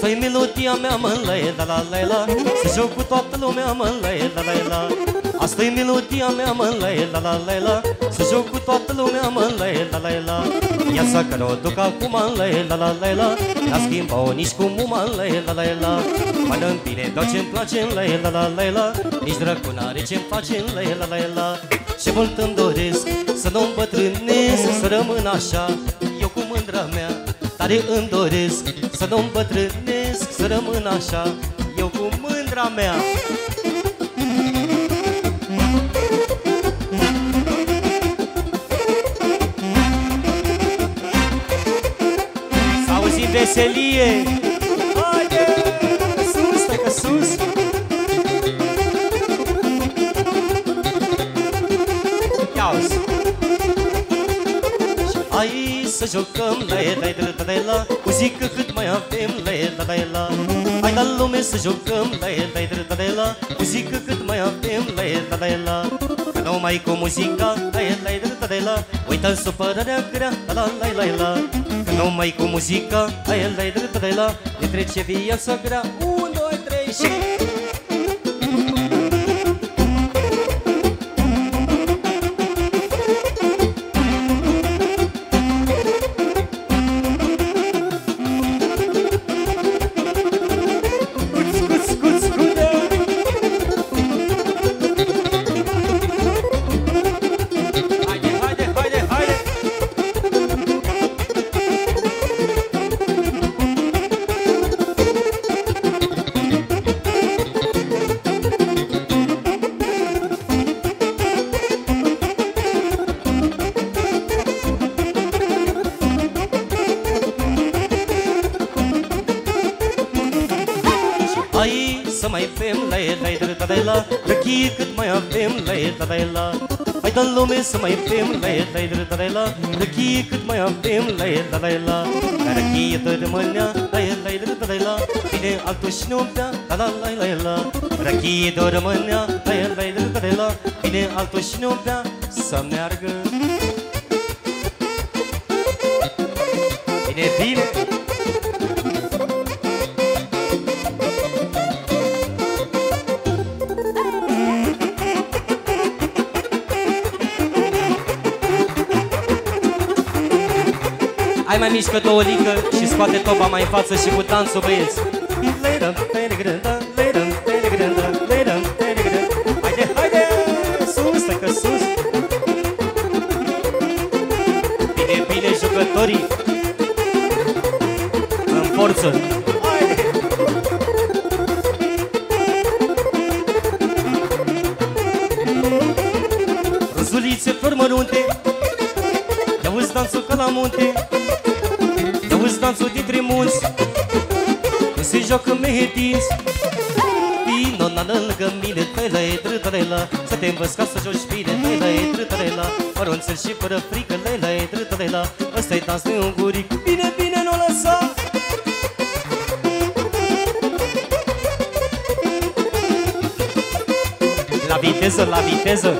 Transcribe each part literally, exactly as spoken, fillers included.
Asta-i melodia mea, mă, la la la la la. Să joc cu toată lumea, mă, la la la la. Asta-i melodia mea, mă, la la la la la. Să joc cu toată lumea, mă, la la la la. Viața care o duc acum, la la la la la. N-a schimbat-o nici cu muma, la la la la. Mănânc bine, doar ce-mi place, la la la la la. Nici dracu n-are ce-mi face, la la la la. Ce mult îmi doresc să nu îmbătrânesc, să rămân așa, eu cu mândra mea. Tare îmi doresc să nu îmbătrânesc, să rămân așa, eu cu mândra mea. Să auzim veselie. Haide, sus, stai că sus. Ia-uzi. Hai să jucăm, la la la la la. Muzică cât mai avem, la la la la. Hai la lume să jucăm, la la la la la. Muzică cât mai avem, la la la la. Că numai cu muzica, la la la la la. Uită-n supărarea grea, la la la la la. Că numai cu muzica, la la la la la. Ne trece viața grea, unu, doi, trei și... Să mai fem, la la la la la. Răchie cât mai avem, la la la la. Hai dă lume să mai fem, la la la la la. Răchie cât mai avem, la la la la. La răchie dă rămânea, la la la la la. Vine altul și nu bea, la la la la la. Răchie dă rămânea, la la la la la. Vine altul și nu bea, să meargă. Bine, bine. Hai mai mișcă două ligă și scoate toba mai în față și cu dansul, băieți. Haide, haide, sus, stai că sus. Bine, bine, jucătorii în forță. Răzulițe flori mărunte, i-auzi dansul ca la munte. I-auzi dansul dintre munți, nu se joacă mehedinți. Vino, na, lângă mine, tăi-lăi, drâtălăi-la. Să te învăț ca să joci bine, tăi-lăi, drâtălăi-la. Mărunțel și fără frică, lăi-lăi, drâtălăi-la. Ăsta-i dans de un guric, bine, bine, nu lăsa. La viteză, la viteză.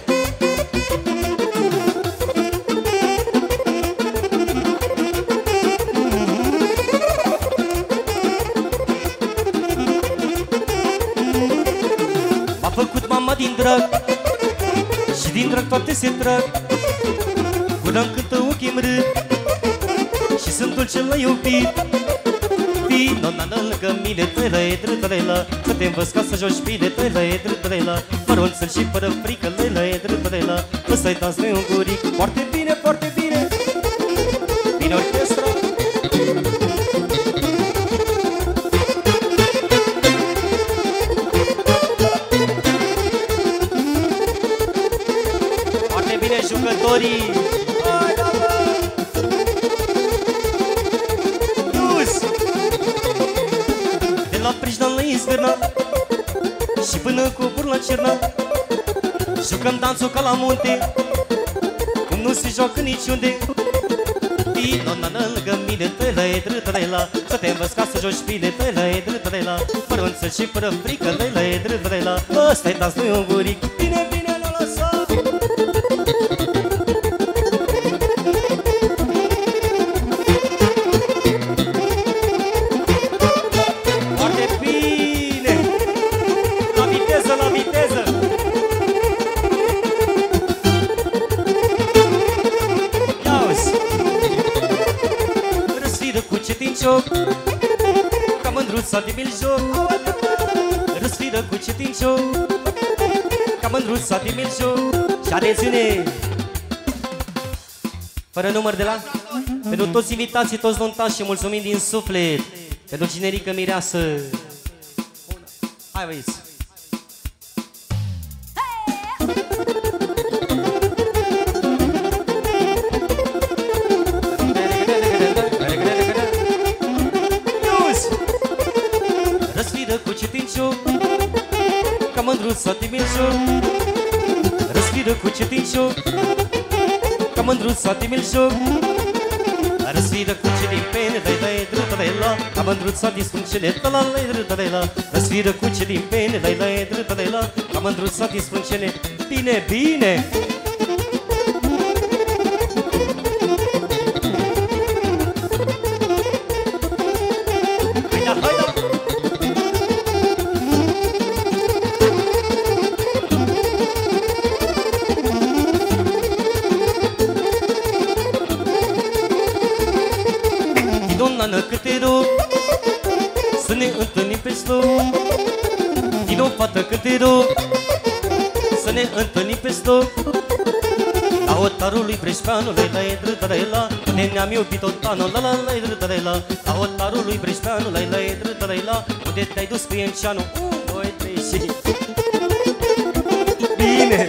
Din drag și din drag toate se trag. Gura-mi cântă, ochii-mi râd și sunt dulce la iubit. Vino, na, lângă mine, tăi-lăi, drâtălăi-la. Să te învăț ca să joci bine, tăi-lăi, drâtălăi-la. Mărunțel și fără frică, lăi-lăi, drâtălăi-la. Ăsta-i dans de un guric, foarte bine, foarte bine. Bine orchestra. Jucătorii, hai, da, bă! Dus! De la Prișna la Izverna și până cu Burla Cerna. Jucăm dansul ca la munte, cum nu se joacă niciunde. Vino, na, lângă mine, tăi-lăi, drâtălăi-la. Să te învăț ca să joci bine, tăi-lăi, drâtălăi-la. Mărunțel și fără frică, lăi-lăi, drâtălăi-la. Ăsta-i dansul un guric, bine, bine, nu lăsa. cioc, ca mândruța de miljoc. Răsfiră cu cetin cioc, ca mândruța de miljoc. Și atențiune! Fără număr de la pentru toți invitații, toți nuntași și mulțumim din suflet pentru generică mireasă. Hai băieți! Răsfiră cu cetin cioc, ca mândruța de miljoc. Răsfiră cu cetin cioc, ca mândruța de miljoc. Răsfiră cu ce din pene, dai dai drătălai la, ca mândruța disfuncțiune, talalai drătălai la. Răsfiră cu ce din pene, dai dai drătălai la, ca mândruța disfuncțiune. Bine, bine! Haida, haida! Donna că te rog să ne întâlnim pe sloc. Dino, fată, că te rog să ne întâlnim pe sloc. La otarul lui Breșpeanu, la la drătălai la, unde ne-am iubit tot anul, la la la drătălai la. La otarul lui Breșpeanu, la la drătălai la, unde te-ai dus cu Ienceanu. unu, doi, trei și... Bine!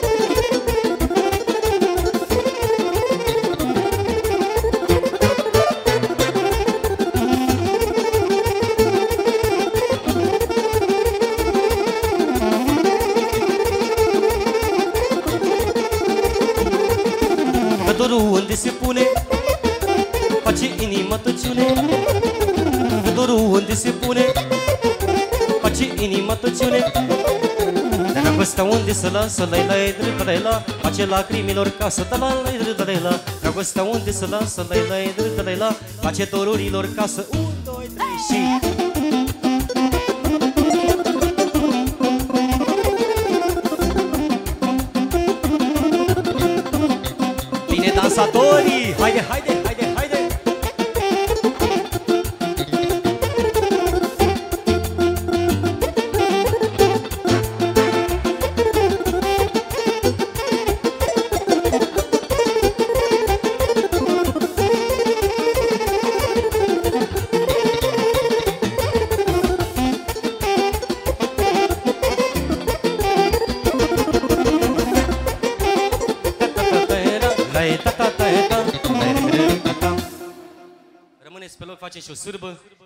Dorul unde se pune face inima tăciune. Dorul unde se pune face inima tăciune. Dragostea unde se lasă, lai lai drătălai la, face lacrimilor casă, da la lai drătălai la. Dragostea unde se lasă, lai lai drătălai la, face dorurilor casă. unu, doi, trei și... Dansatorii, haide, haide, haide, haide! Rămâneți pe loc, facem și o sârbă.